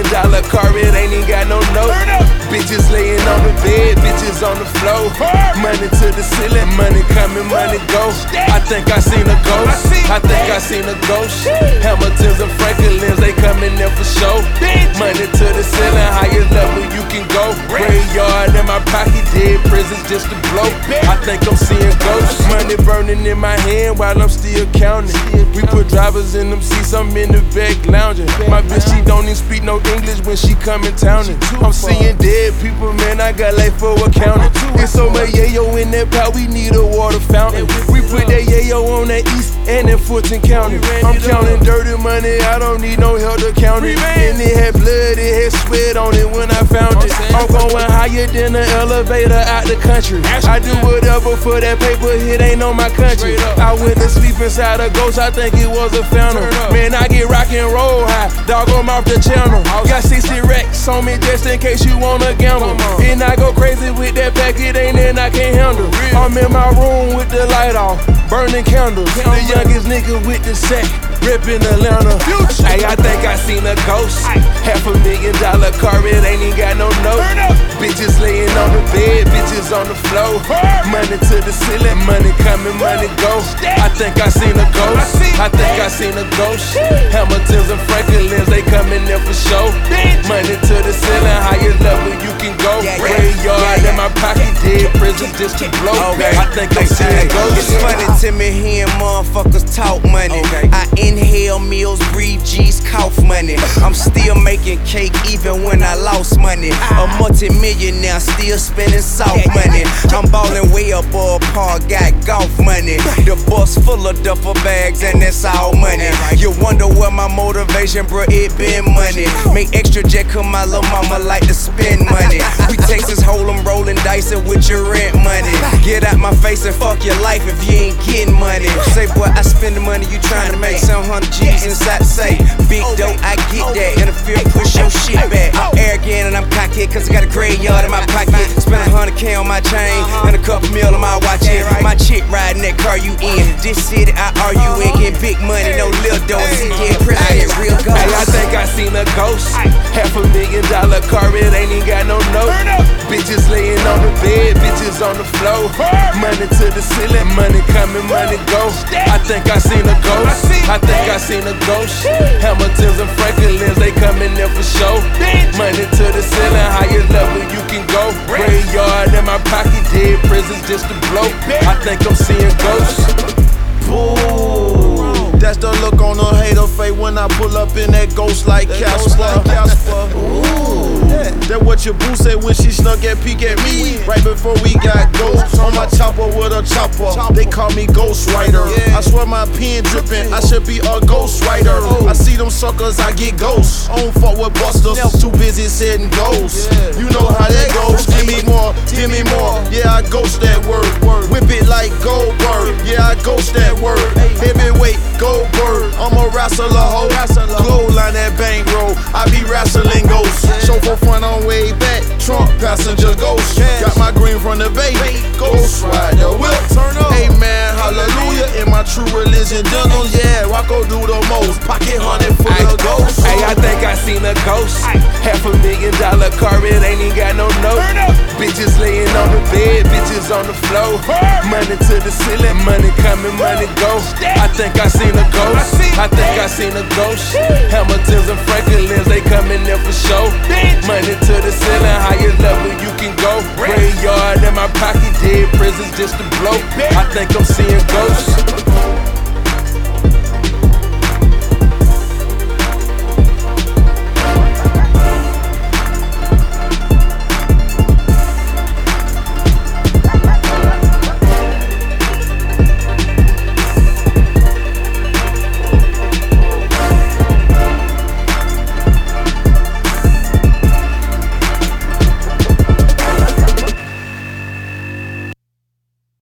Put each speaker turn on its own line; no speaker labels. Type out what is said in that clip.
$1 car, it ain't even got no note. Bitches laying on the bed, bitches on the floor. Money to the ceiling, money coming, money go. I think I seen a ghost. I think I seen a ghost. Hamiltons and Franklins, they coming there for show. Money to the ceiling, highest level you can go. Graveyard in my pocket, dead prisons just to blow. I think I'm seeing ghosts. Money burning in my hand while I'm still counting. We put drivers in them seats, I'm in the back lounging. My bitch, she don't even speak no English when she coming towning. I'm seeing dead people, man, I got life for accounting. It's so much yayo in that pot, we need a water fountain. We put that yayo on that east and in Fulton County. I'm counting dirty money, I don't need no help to count it. And it had blood, it had sweat on it when I found it. I'm going higher than the elevator out the country. I do whatever for that paper, it ain't on my country. I went to sleep inside a ghost, I think it was a phantom. Man, I get rock and roll high, dog, I'm off the channel. Got 60 racks on me just in case you wanna gamble. And I go crazy with that pack, it ain't that I can't handle. I'm in my room with the light off, burning candles. The youngest nigga with the sack, ripping Atlanta. Hey, I think I seen a ghost. $500,000 car, it ain't even got no note. Bitches laying on the bed, bitches on the floor. Money to the ceiling, money coming, money go. I think I seen a ghost. I think I seen a ghost. Hamiltons and Franklins, they coming there for show. Money to the ceiling, highest level you can go. Graveyard in my pocket, dead prisons just to blow. I think I'm seeing ghosts.
It's funny to me hearing motherfuckers talk money. I inhale meals, breathe G's, cough money. I'm still making cake even when I lost money. A multi-millionaire still spending soft money. I'm ballin' way up a par, got golf money. The bus full of duffel bags and that's all money. You wonder what my motivation, bro, it been money. Make extra jet cause my little mama like to spend money. We Texas Hold'em rolling dice with your rent money. Get out my face and fuck your life if you ain't getting money. Say boy, I spend the money you trying to make. 700 G's inside say big dope, I get that. In the field, push your shit back. I'm arrogant and I'm cocky cause I got a graveyard in my pocket. Spend 100K on my chain and a couple mil on my watch. My chick riding that car you in. This city I argue in, get big money, no little dough. See, get president, real ghost.
Hey, I think I seen a ghost. $500,000 car, it ain't even got no note. Bitches laying on the bed, bitches on the floor. Money to the ceiling, money coming, money go. I think I seen a ghost. I think I seen a ghost. Hamiltons and Franklins, they coming there for show. Money to the ceiling, highest level you can go. Graveyard in my pocket, dead prisons just to blow. I think I'm seeing ghosts.
Boo. That's the look on a hater face when I pull up in that ghost like Casper. Ooh. That what your boo said when she snuck at peek at me. Right before we got ghosts on my chopper with a chopper. They call me Ghost Rider. I swear my pen dripping, I should be a ghost writer. I see them suckers, I get ghosts. I don't fuck with busters, too busy setting ghosts. You know how that goes. Give me more, give me more. Yeah, I ghost that word. Whip it like Goldberg. Yeah, I ghost that word. Heavyweight Goldberg. I'm a wrestler, ho. Glow line that bankroll. I be wrestling ghosts. Chauffeur front on way back. Trunk passenger ghost. Got my green from the bay. Ghost Rider whip. Amen, hallelujah. In my true religion denim. Yeah, Rocco do the most. Pocket hunting full of ghosts.
Hey, I think I seen a ghost. $500,000 car, it ain't even got no note. Bitches laying on the bed, bitches on the floor. Money to the ceiling, money coming, money go. I think I seen a ghost. I think I seen a ghost. Hamiltons and Franklins, they coming there for show. Money to the ceiling, highest level you can go. Graveyard in my pocket, dead prisons just to blow. I think I'm seeing ghosts.